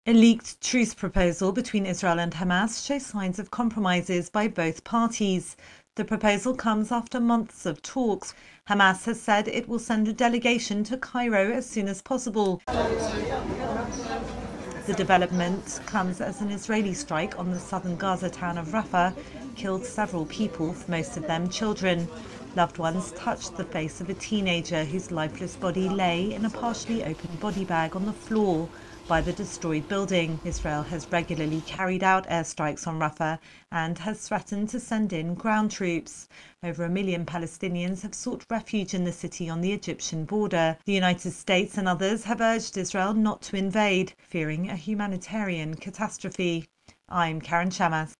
A leaked truce proposal between Israel and Hamas shows signs of compromises by both parties. The proposal comes after months of talks. Hamas has said it will send a delegation to Cairo as soon as possible. The development comes as an Israeli strike on the southern Gaza town of Rafah killed several people, most of them children. Loved ones touched the face of a teenager whose lifeless body lay in a partially open body bag on the floor by the destroyed building. Israel has regularly carried out airstrikes on Rafah and has threatened to send in ground troops. Over 1 million Palestinians have sought refuge in the city on the Egyptian border. The United States and others have urged Israel not to invade, fearing a humanitarian catastrophe. I'm Karen Shamas.